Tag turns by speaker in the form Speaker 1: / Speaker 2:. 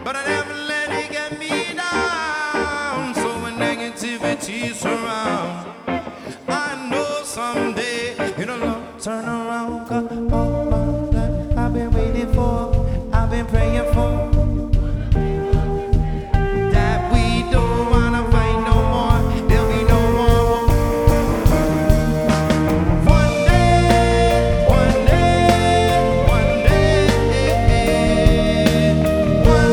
Speaker 1: but I never let it get me down. So when negativity surrounds, I know someday it'll all turn around.